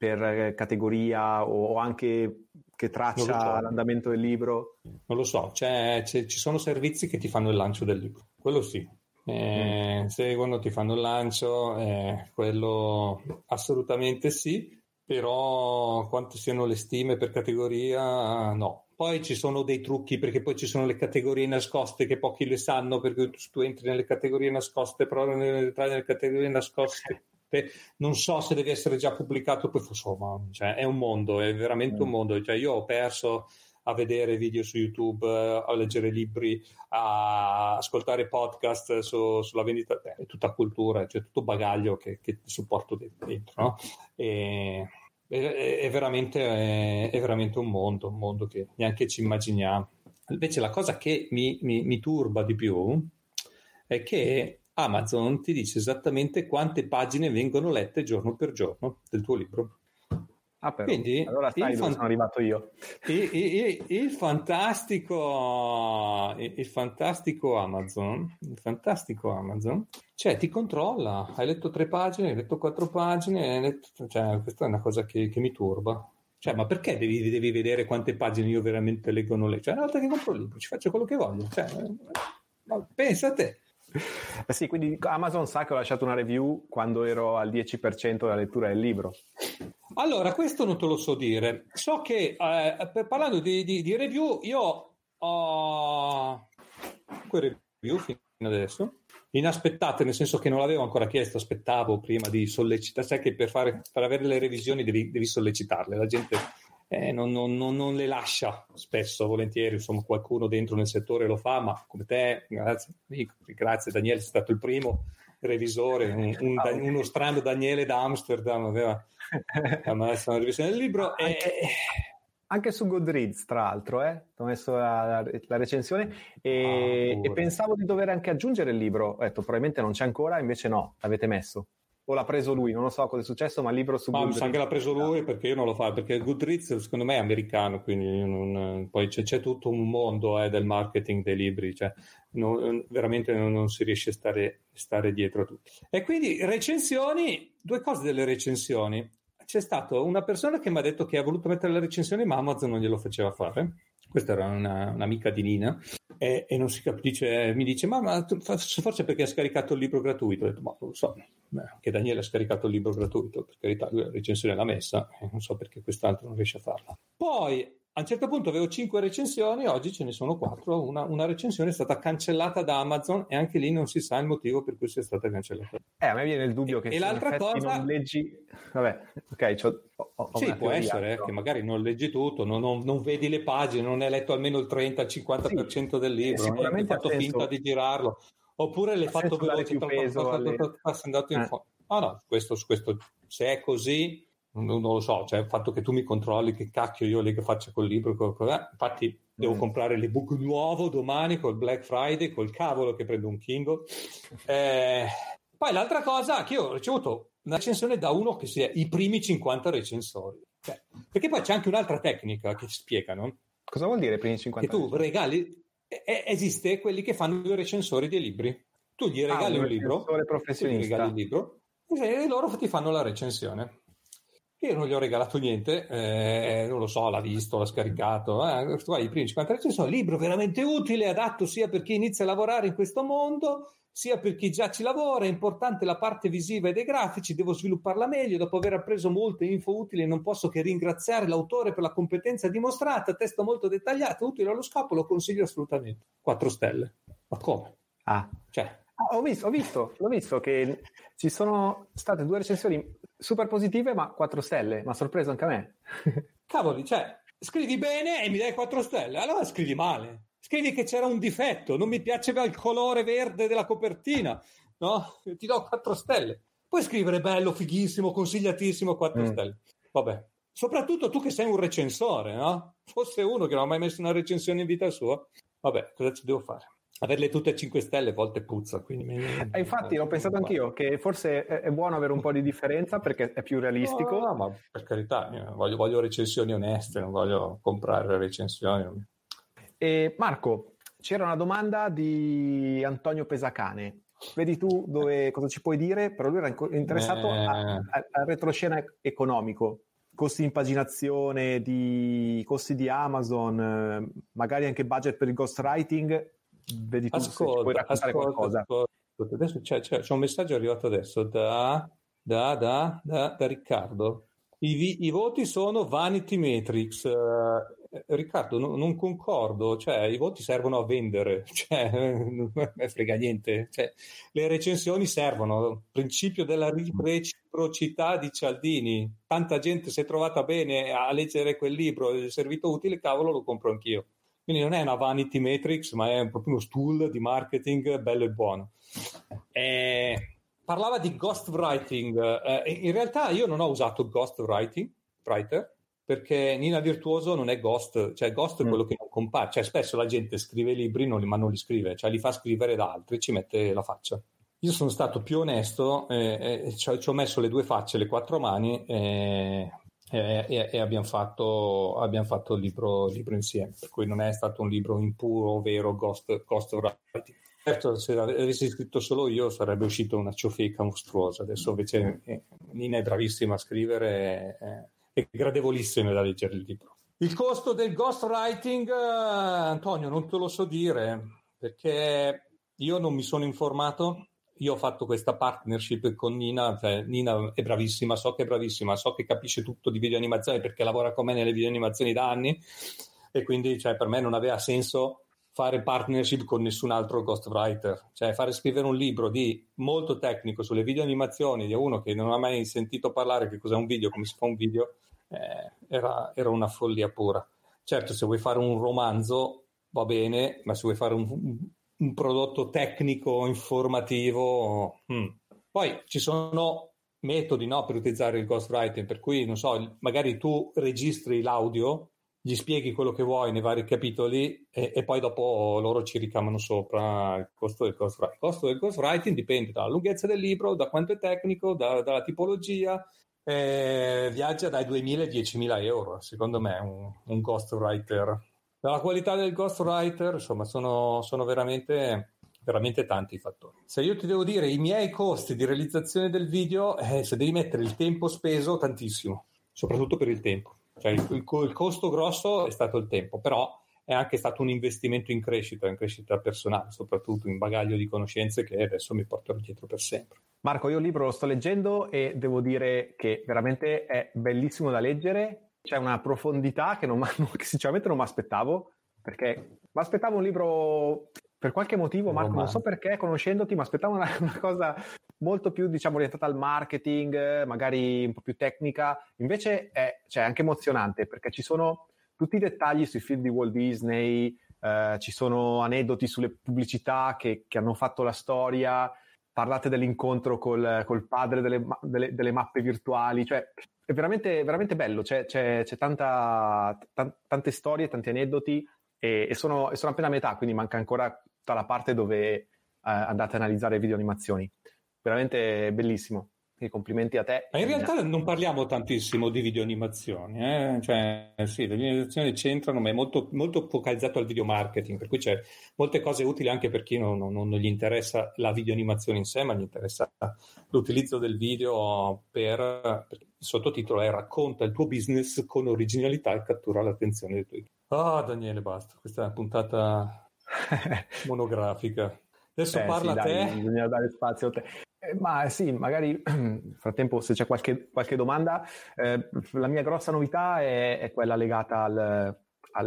per categoria o anche che traccia so. l'andamento del libro? Non lo so, c'è, c'è, ci sono servizi che ti fanno il lancio del libro, quello sì. Eh, mm. Seguono, ti fanno il lancio, eh, quello assolutamente sì, però quante siano le stime per categoria, no. Poi ci sono dei trucchi, perché poi ci sono le categorie nascoste che pochi le sanno, perché tu entri nelle categorie nascoste, però nelle, nelle categorie nascoste non so se devi essere già pubblicato, poi insomma, cioè, è un mondo, è veramente mm. un mondo. Cioè, io ho perso a vedere video su YouTube, a leggere libri, a ascoltare podcast su, sulla vendita, beh, è tutta cultura, cioè tutto bagaglio che, che supporto dentro, no? E, è, è, veramente, è, è veramente un mondo, un mondo che neanche ci immaginiamo. Invece la cosa che mi, mi, mi turba di più è che Amazon ti dice esattamente quante pagine vengono lette giorno per giorno del tuo libro. Ah, però. Quindi, allora sai dove fan... sono arrivato io. Il, il, il, fantastico il, il fantastico Amazon il fantastico Amazon cioè ti controlla, hai letto tre pagine, hai letto quattro pagine, hai letto... cioè questa è una cosa che, che mi turba. Cioè, ma perché devi, devi vedere quante pagine io veramente leggo o non leggo? Cioè, una volta che compro il libro ci faccio quello che voglio, cioè, ma pensa a te. Eh sì, quindi Amazon sa che ho lasciato una review quando ero al dieci per cento della lettura del libro. Allora, questo non te lo so dire. So che, eh, per, parlando di, di, di review, io ho quelle review fino adesso, inaspettate, nel senso che non l'avevo ancora chiesto, aspettavo prima di sollecitare. Sai che per, fare, per avere le revisioni devi, devi sollecitarle, la gente... Eh, non, non, non, non le lascia spesso, volentieri, insomma qualcuno dentro nel settore lo fa, ma come te, grazie, grazie Daniele, sei stato il primo revisore, un, un, ah, okay. uno strano Daniele da Amsterdam aveva messo una revisione del libro. Anche, e... anche su Goodreads, tra l'altro, eh? ho messo la, la recensione e, ah, e pensavo di dover anche aggiungere il libro, ho detto probabilmente non c'è ancora, invece no, l'avete messo. O l'ha preso lui, non lo so cosa è successo, ma il libro su ma Goodreads... Ma mi sa che l'ha preso lui, perché io non lo faccio, perché Goodreads secondo me è americano, quindi non, poi c'è, c'è tutto un mondo eh, del marketing dei libri, cioè non, veramente non, non si riesce a stare, stare dietro a tutto. E quindi recensioni, due cose delle recensioni. C'è stata una persona che mi ha detto che ha voluto mettere la recensione, ma Amazon non glielo faceva fare. Questa era una, un'amica di Nina e, e non si capisce, mi dice ma, ma forse perché ha scaricato il libro gratuito. Ho detto ma non lo so, che Daniele ha scaricato il libro gratuito, per carità, lui la recensione l'ha messa e non so perché quest'altro non riesce a farla. Poi a un certo punto avevo cinque recensioni, oggi ce ne sono quattro, una, una recensione è stata cancellata da Amazon e anche lì non si sa il motivo per cui sia stata cancellata. Eh, a me viene il dubbio che e l'altra cosa non leggi... Vabbè, ok, c'ho, ho, ho sì, può essere eh, che magari non leggi tutto, non, non, non vedi le pagine, non hai letto almeno il trenta al cinquanta per cento sì, del libro, sicuramente hai fatto finta di girarlo, oppure l'hai fatto veloce, alle... andato in eh. fondo. Ah no, questo, questo, se è così, non, non lo so, cioè il fatto che tu mi controlli che cacchio io che faccio col libro, col, col, eh, infatti devo mm. comprare l'ebook nuovo domani col Black Friday, col cavolo che prendo un Kindle. Eh, poi l'altra cosa che io ho ricevuto una recensione da uno che sia i primi cinquanta recensori, cioè, perché poi c'è anche un'altra tecnica che ci spiegano. Cosa vuol dire i primi cinquanta? Che tu regali, eh, esiste quelli che fanno i recensori dei libri, tu gli regali ah, un, un libro, tu gli regali il libro e loro ti fanno la recensione. Io non gli ho regalato niente, eh, non lo so, l'ha visto, l'ha scaricato, eh, tu hai i primi cinquanta recensioni, libro veramente utile, adatto sia per chi inizia a lavorare in questo mondo sia per chi già ci lavora, è importante la parte visiva e dei grafici, devo svilupparla meglio, dopo aver appreso molte info utili non posso che ringraziare l'autore per la competenza dimostrata, testo molto dettagliato, utile allo scopo, lo consiglio assolutamente. Quattro stelle. Ma come? Ah, cioè. Ho visto, ho visto, l'ho visto che ci sono state due recensioni super positive, ma quattro stelle, mi ha sorpreso anche a me. Cavoli, cioè, scrivi bene e mi dai quattro stelle, allora scrivi male. Scrivi che c'era un difetto, non mi piaceva il colore verde della copertina, no? Ti do quattro stelle. Puoi scrivere bello, fighissimo, consigliatissimo, quattro mm. stelle. Vabbè. Soprattutto tu che sei un recensore, no? Fosse uno che non ha mai messo una recensione in vita sua. Vabbè, cosa ci devo fare? Averle tutte a cinque stelle a volte puzza. Quindi mi... eh, infatti l'ho pensato anch'io, che forse è buono avere un po' di differenza perché è più realistico. No, no, ma per carità, voglio, voglio recensioni oneste, non voglio comprare recensioni. E Marco, c'era una domanda di Antonio Pesacane. Vedi tu dove, cosa ci puoi dire? Però lui era interessato eh... al retroscena economico. costi di impaginazione, di costi di Amazon, magari anche budget per il ghostwriting, vedi tu ascolta, se ci puoi raccontare ascolta, qualcosa. Ascolta. Adesso c'è, c'è, c'è un messaggio arrivato adesso da, da, da, da, da Riccardo. I, vi, I voti sono Vanity Metrics. Uh, Riccardo, no, non concordo, cioè i voti servono a vendere, cioè non me frega niente, cioè, le recensioni servono, principio della reciprocità di Cialdini, tanta gente si è trovata bene a leggere quel libro, è servito utile, cavolo, lo compro anch'io. Quindi non è una vanity metrics, ma è proprio uno tool di marketing bello e buono. Eh, parlava di ghostwriting. Eh, in realtà io non ho usato ghostwriting, writer, perché Nina Virtuoso non è ghost, cioè ghost è quello mm. che non compare. Cioè spesso la gente scrive libri, non li, ma non li scrive, cioè li fa scrivere da altri, ci mette la faccia. Io sono stato più onesto, eh, eh, ci, ci ho messo le due facce, le quattro mani, eh, E, e, e abbiamo fatto abbiamo fatto il libro, il libro insieme, per cui non è stato un libro impuro, vero ghost, ghost writing. Certo, se avessi scritto solo io sarebbe uscito una ciofeca mostruosa. Adesso invece eh, Nina è bravissima a scrivere, eh, è gradevolissima da leggere il libro. Il costo del ghostwriting, eh, Antonio, non te lo so dire perché io non mi sono informato. Io ho fatto questa partnership con Nina, cioè Nina è bravissima, so che è bravissima, so che capisce tutto di videoanimazione perché lavora con me nelle videoanimazioni da anni e quindi cioè, per me non aveva senso fare partnership con nessun altro ghostwriter, cioè fare scrivere un libro di molto tecnico sulle videoanimazioni di uno che non ha mai sentito parlare che cos'è un video, come si fa un video, eh, era, era una follia pura. Certo, se vuoi fare un romanzo va bene, ma se vuoi fare un un prodotto tecnico informativo hmm. Poi ci sono metodi, no, per utilizzare il ghostwriting, per cui non so, magari tu registri l'audio, gli spieghi quello che vuoi nei vari capitoli e, e poi dopo loro ci ricamano sopra il costo del ghostwriting. Il costo del ghostwriting dipende dalla lunghezza del libro, da quanto è tecnico, da, dalla tipologia, eh, viaggia dai duemila ai diecimila euro secondo me un, un ghostwriter. La qualità del ghostwriter, insomma, sono, sono veramente, veramente tanti i fattori. Se io ti devo dire i miei costi di realizzazione del video, eh, se devi mettere il tempo speso, tantissimo, soprattutto per il tempo. Cioè il, il, il costo grosso è stato il tempo, però è anche stato un investimento in crescita, in crescita personale, soprattutto in bagaglio di conoscenze che adesso mi porterò dietro per sempre. Marco, io il libro lo sto leggendo e devo dire che veramente è bellissimo da leggere. C'è una profondità che, non, che sinceramente non mi aspettavo, perché mi aspettavo un libro per qualche motivo, Marco, Romano. Non so perché, conoscendoti, mi aspettavo una, una cosa molto più, diciamo, orientata al marketing, magari un po' più tecnica. Invece è cioè, anche emozionante, perché ci sono tutti i dettagli sui film di Walt Disney, eh, ci sono aneddoti sulle pubblicità che, che hanno fatto la storia, parlate dell'incontro col, col padre delle, delle, delle mappe virtuali, cioè è veramente, veramente bello, c'è, c'è, c'è tanta, t- tante storie, tanti aneddoti e, e, sono, e sono appena a metà, quindi manca ancora tutta la parte dove eh, andate a analizzare video animazioni. Veramente bellissimo. E complimenti a te. Ma in realtà non parliamo tantissimo di videoanimazioni, eh? Cioè, sì, le videoanimazioni c'entrano, ma è molto, molto focalizzato al video marketing, per cui c'è molte cose utili anche per chi non, non, non gli interessa la videoanimazione in sé, ma gli interessa l'utilizzo del video per, per il sottotitolo è racconta il tuo business con originalità e cattura l'attenzione dei tuoi. Ah, oh, Daniele, basta, questa è una puntata monografica. Adesso eh, parla sì, a te. Dai, bisogna dare spazio a te. Eh, ma sì, magari nel frattempo se c'è qualche, qualche domanda, eh, la mia grossa novità è, è quella legata al,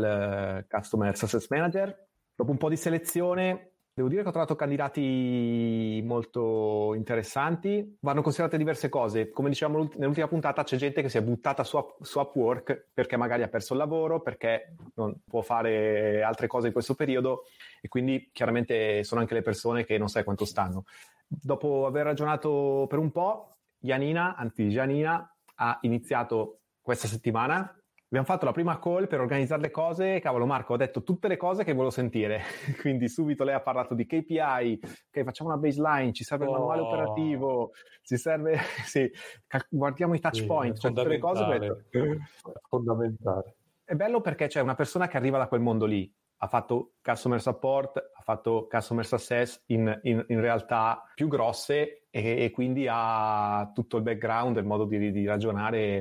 al Customer Success Manager. Dopo un po' di selezione, devo dire che ho trovato candidati molto interessanti. Vanno considerate diverse cose. Come dicevamo nell'ultima puntata, c'è gente che si è buttata su, su Upwork perché magari ha perso il lavoro, perché non può fare altre cose in questo periodo e quindi chiaramente sono anche le persone che non sai quanto stanno. Dopo aver ragionato per un po', Janina, anzi Gianina, ha iniziato questa settimana. Abbiamo fatto la prima call per organizzare le cose. Cavolo, Marco, ho detto tutte le cose che volevo sentire. Quindi subito lei ha parlato di K P I, ok, facciamo una baseline, ci serve il oh. manuale operativo, ci serve, sì, guardiamo i touch sì, point, cioè tutte le cose. È fondamentale. È bello perché c'è una persona che arriva da quel mondo lì. Ha fatto customer support, ha fatto customer success in, in, in realtà più grosse e, e quindi ha tutto il background, il modo di, di ragionare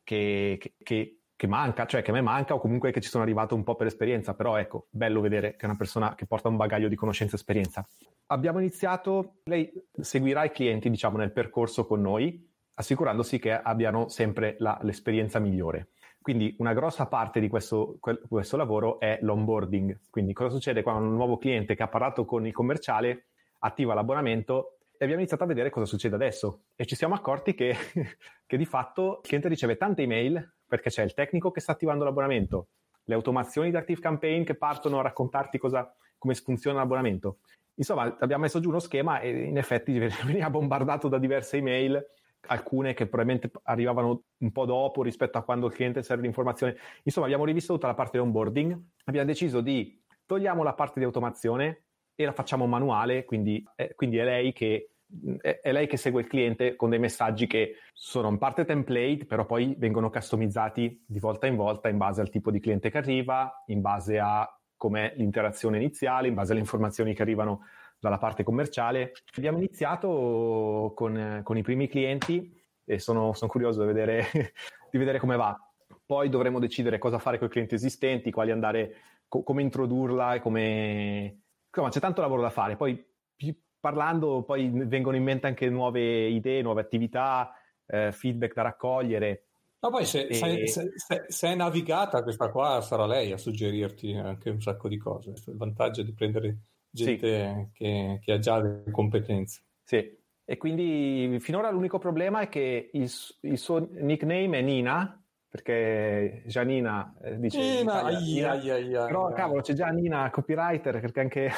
che, che, che, che manca, cioè che a me manca o comunque che ci sono arrivato un po' per esperienza, però ecco, bello vedere che è una persona che porta un bagaglio di conoscenza e esperienza. Abbiamo iniziato, lei seguirà i clienti, diciamo, nel percorso con noi, assicurandosi che abbiano sempre la, l'esperienza migliore. Quindi una grossa parte di questo, questo lavoro è l'onboarding. Quindi cosa succede quando un nuovo cliente che ha parlato con il commerciale attiva l'abbonamento? E abbiamo iniziato a vedere cosa succede adesso e ci siamo accorti che, che di fatto il cliente riceve tante email perché c'è il tecnico che sta attivando l'abbonamento, le automazioni di ActiveCampaign che partono a raccontarti cosa, come funziona l'abbonamento. Insomma, abbiamo messo giù uno schema e in effetti veniva bombardato da diverse email, alcune che probabilmente arrivavano un po' dopo rispetto a quando il cliente serve l'informazione. Insomma, abbiamo rivisto tutta la parte di onboarding, abbiamo deciso di togliamo la parte di automazione e la facciamo manuale, quindi, eh, quindi è lei che è, è lei che segue il cliente con dei messaggi che sono in parte template, però poi vengono customizzati di volta in volta in base al tipo di cliente che arriva, in base a com'è l'interazione iniziale, in base alle informazioni che arrivano dalla parte commerciale. Abbiamo iniziato con, con i primi clienti e sono, sono curioso di vedere, di vedere come va. Poi dovremo decidere cosa fare con i clienti esistenti, quali andare, co- come introdurla e come... Insomma, c'è tanto lavoro da fare. Poi parlando, poi vengono in mente anche nuove idee, nuove attività, eh, feedback da raccogliere. Ma poi se, e... se, se, se è navigata questa qua sarà lei a suggerirti anche un sacco di cose. Il vantaggio di prendere gente sì. che, che ha già le competenze. Sì, e quindi finora l'unico problema è che il, il suo nickname è Nina, perché Gianina eh, dice Nina, Italia, aia, Nina. Aia, aia, però aia. Cavolo, c'è già Nina copywriter, perché anche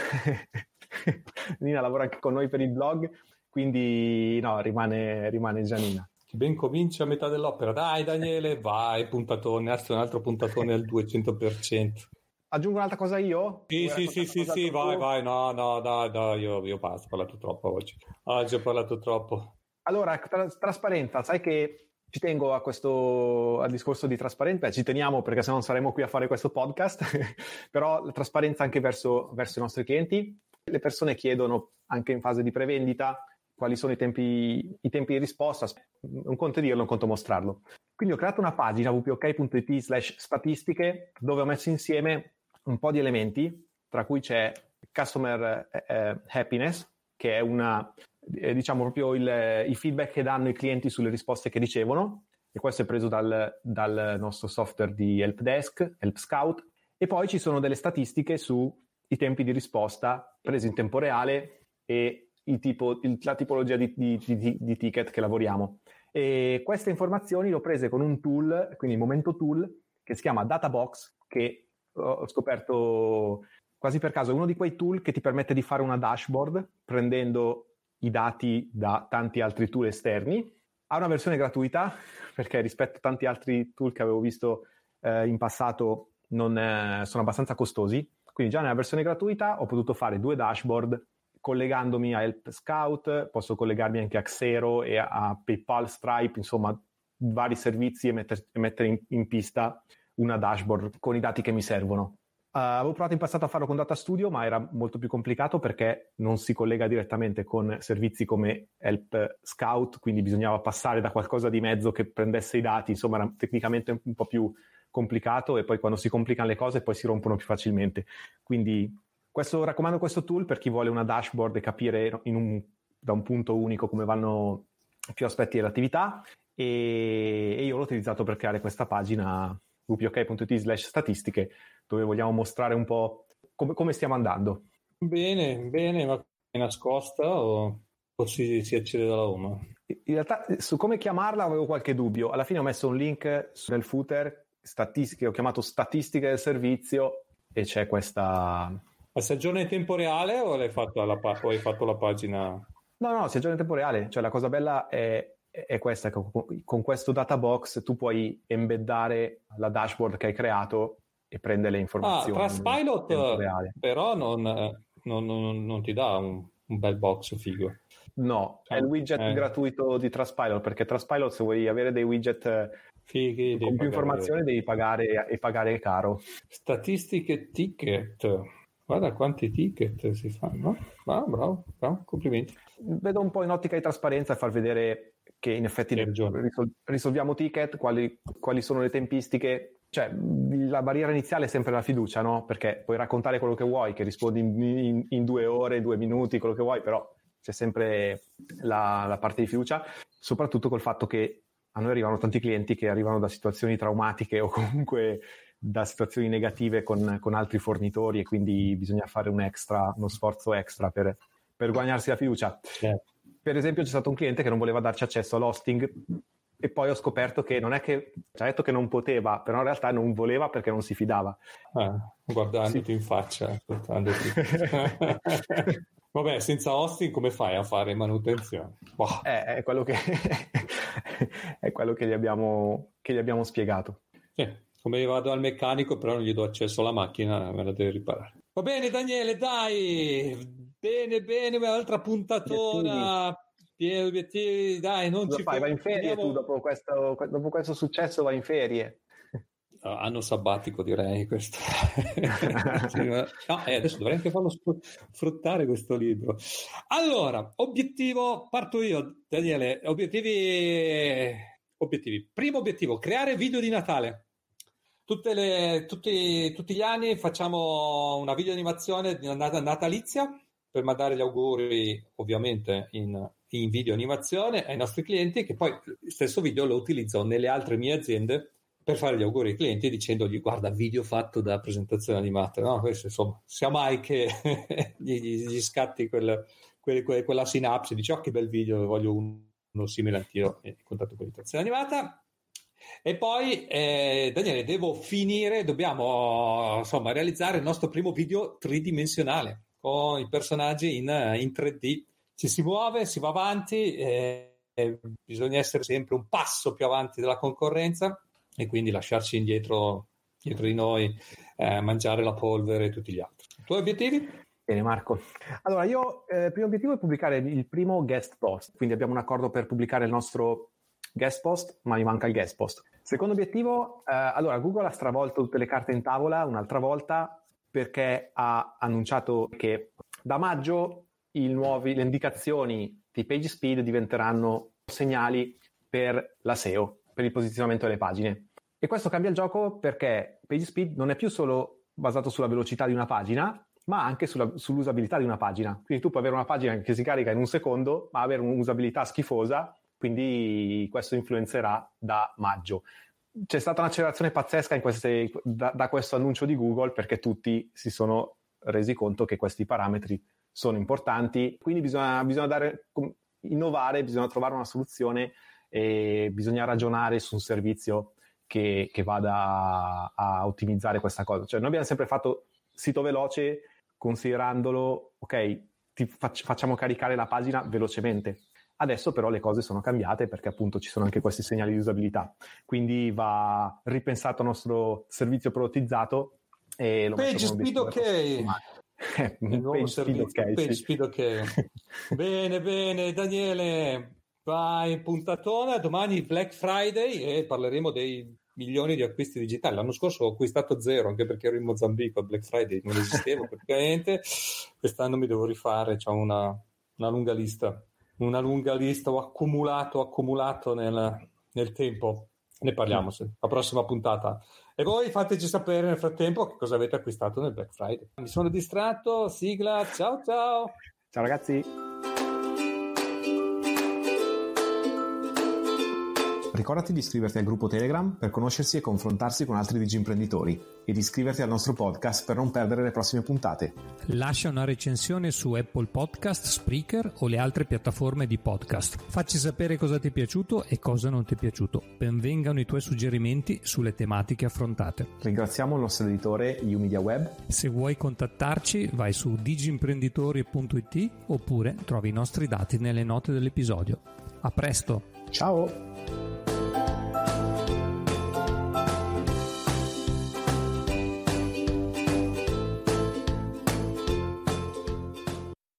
Nina lavora anche con noi per il blog, quindi no, rimane, rimane Gianina. Che ben comincia a metà dell'opera. Dai Daniele, vai, puntatone, un altro puntatone al duecento per cento. Aggiungo un'altra cosa io? Sì, sì, sì, sì, sì, vai, vai, no, no, no, no, io, io basta, ho parlato troppo oggi. Oggi ho parlato troppo. Allora, tra- trasparenza, sai che ci tengo a questo al discorso di trasparenza, beh, ci teniamo perché se no non saremo qui a fare questo podcast, però la trasparenza anche verso, verso i nostri clienti. Le persone chiedono anche in fase di prevendita quali sono i tempi, i tempi di risposta, un conto dirlo, un conto mostrarlo. Quindi ho creato una pagina w p o k punto i t slash statistiche dove ho messo insieme un po' di elementi, tra cui c'è Customer eh, Happiness, che è una, eh, diciamo proprio il, i feedback che danno i clienti sulle risposte che ricevono, e questo è preso dal, dal nostro software di Helpdesk, Help Scout, e poi ci sono delle statistiche sui tempi di risposta presi in tempo reale e il tipo, il, la tipologia di, di, di, di ticket che lavoriamo. E queste informazioni le ho prese con un tool, quindi il Momento Tool, che si chiama Databox, che ho scoperto quasi per caso, è uno di quei tool che ti permette di fare una dashboard prendendo i dati da tanti altri tool esterni. Ha una versione gratuita, perché rispetto a tanti altri tool che avevo visto eh, in passato non, eh, sono abbastanza costosi. Quindi già nella versione gratuita ho potuto fare due dashboard collegandomi a Help Scout, posso collegarmi anche a Xero e a PayPal, Stripe, insomma vari servizi e, metter, e mettere in, in pista una dashboard con i dati che mi servono. Uh, avevo provato in passato a farlo con Data Studio, ma era molto più complicato perché non si collega direttamente con servizi come Help Scout, quindi bisognava passare da qualcosa di mezzo che prendesse i dati, insomma era tecnicamente un po' più complicato, e poi quando si complicano le cose poi si rompono più facilmente. Quindi questo, raccomando questo tool per chi vuole una dashboard e capire in un, da un punto unico come vanno più aspetti dell'attività, e, e io l'ho utilizzato per creare questa pagina w p o k punto i t slash statistiche, dove vogliamo mostrare un po' come, come stiamo andando. Bene, bene, ma è nascosta o, o si, si accede dalla home? In realtà su come chiamarla avevo qualche dubbio. Alla fine ho messo un link nel footer, statistiche, ho chiamato statistiche del servizio, e c'è questa... Ma si aggiorna in tempo reale o l'hai fatto alla pa- o hai fatto la pagina? No, no, si aggiorna in tempo reale. Cioè la cosa bella è, è questa, che con questo databox tu puoi embeddare la dashboard che hai creato e prendere le informazioni. Ah, Trustpilot però non, non, non, non ti dà un, un bel box figo. No, è il widget eh. gratuito di Trustpilot, perché Trustpilot, se vuoi avere dei widget fighi, con più informazioni devi pagare, e pagare caro. Statistiche ticket. Guarda quanti ticket si fanno. Ah, bravo, bravo, complimenti. Vedo un po' in ottica di trasparenza e far vedere che in effetti risol- risolviamo ticket, quali, quali sono le tempistiche. Cioè, la barriera iniziale è sempre la fiducia, no? Perché puoi raccontare quello che vuoi, che rispondi in, in, in due ore, due minuti, quello che vuoi, però c'è sempre la, la parte di fiducia, soprattutto col fatto che a noi arrivano tanti clienti che arrivano da situazioni traumatiche o comunque da situazioni negative con, con altri fornitori, e quindi bisogna fare un extra, uno sforzo extra per, per guadagnarsi la fiducia. Yeah. Per esempio, c'è stato un cliente che non voleva darci accesso all'hosting, e poi ho scoperto che non è che ci ha detto che non poteva, però in realtà non voleva perché non si fidava. Ah, guardandoti sì. in faccia, ascoltandoti. Vabbè, senza hosting come fai a fare manutenzione? Wow. È, è quello che è quello che gli abbiamo che gli abbiamo spiegato. Sì, come vado al meccanico, però non gli do accesso alla macchina, me la deve riparare. Va bene, Daniele, dai, bene, bene, un'altra puntatona. Pieni obiettivi, dai, non Cosa ci fai? Vai in ferie tu dopo questo, dopo questo successo, vai in ferie? Anno sabbatico, direi questo. No, eh, adesso dovrei anche farlo sfruttare questo libro. Allora, obiettivo, parto io, Daniele. Obiettivi, obiettivi. Primo obiettivo, creare video di Natale. Tutte le, tutti, tutti gli anni facciamo una video animazione natalizia per mandare gli auguri, ovviamente in, in video animazione ai nostri clienti, che poi il stesso video lo utilizzo nelle altre mie aziende per fare gli auguri ai clienti dicendogli: guarda, video fatto da presentazione animata, no? Questo, insomma, sia mai che gli, gli scatti quel, quel, quel, quella sinapsi, dice: oh, che bel video, voglio uno, uno simile anch'io, e contatto con presentazione animata. E poi eh, Daniele, devo finire, dobbiamo insomma realizzare il nostro primo video tridimensionale con i personaggi in, in tre D. Ci si muove, si va avanti, eh, eh, bisogna essere sempre un passo più avanti della concorrenza e quindi lasciarci indietro, dietro di noi, eh, mangiare la polvere e tutti gli altri. I tuoi obiettivi? Bene, Marco. Allora, io il eh, primo obiettivo è pubblicare il primo guest post, quindi abbiamo un accordo per pubblicare il nostro guest post, ma mi manca il guest post. Secondo obiettivo, eh, allora Google ha stravolto tutte le carte in tavola un'altra volta, perché ha annunciato che da maggio i nuovi, le indicazioni di PageSpeed diventeranno segnali per la S E O, per il posizionamento delle pagine. E questo cambia il gioco perché PageSpeed non è più solo basato sulla velocità di una pagina, ma anche sulla, sull'usabilità di una pagina. Quindi tu puoi avere una pagina che si carica in un secondo, ma avere un'usabilità schifosa, quindi questo influenzerà da maggio. C'è stata un'accelerazione pazzesca in queste, da, da questo annuncio di Google, perché tutti si sono resi conto che questi parametri sono importanti, quindi bisogna, bisogna dare, innovare, bisogna trovare una soluzione e bisogna ragionare su un servizio che, che vada a, a ottimizzare questa cosa. Cioè, noi abbiamo sempre fatto sito veloce considerandolo, ok, ti fac- facciamo caricare la pagina velocemente. Adesso però le cose sono cambiate perché appunto ci sono anche questi segnali di usabilità, quindi va ripensato il nostro servizio produttizzato e lo Page Speed OK. Il nuovo servizio Page Speed OK. Bene, bene, Daniele, vai in puntatona. Domani Black Friday e parleremo dei milioni di acquisti digitali. L'anno scorso ho acquistato zero, anche perché ero in Mozambico, a Black Friday non esistevo praticamente. Quest'anno mi devo rifare, c'ho una, una lunga lista. Una lunga lista, ho accumulato, accumulato nel, nel tempo. Ne parliamo la prossima puntata. E voi fateci sapere nel frattempo che cosa avete acquistato nel Black Friday. Mi sono distratto, sigla, ciao ciao! Ciao ragazzi! Ricordati di iscriverti al gruppo Telegram per conoscersi e confrontarsi con altri digimprenditori e di iscriverti al nostro podcast per non perdere le prossime puntate. Lascia una recensione su Apple Podcast, Spreaker o le altre piattaforme di podcast. Facci sapere cosa ti è piaciuto e cosa non ti è piaciuto. Benvengano i tuoi suggerimenti sulle tematiche affrontate. Ringraziamo il nostro editore YouMedia Web. Se vuoi contattarci vai su digimprenditori punto it oppure trovi i nostri dati nelle note dell'episodio. A presto! Ciao!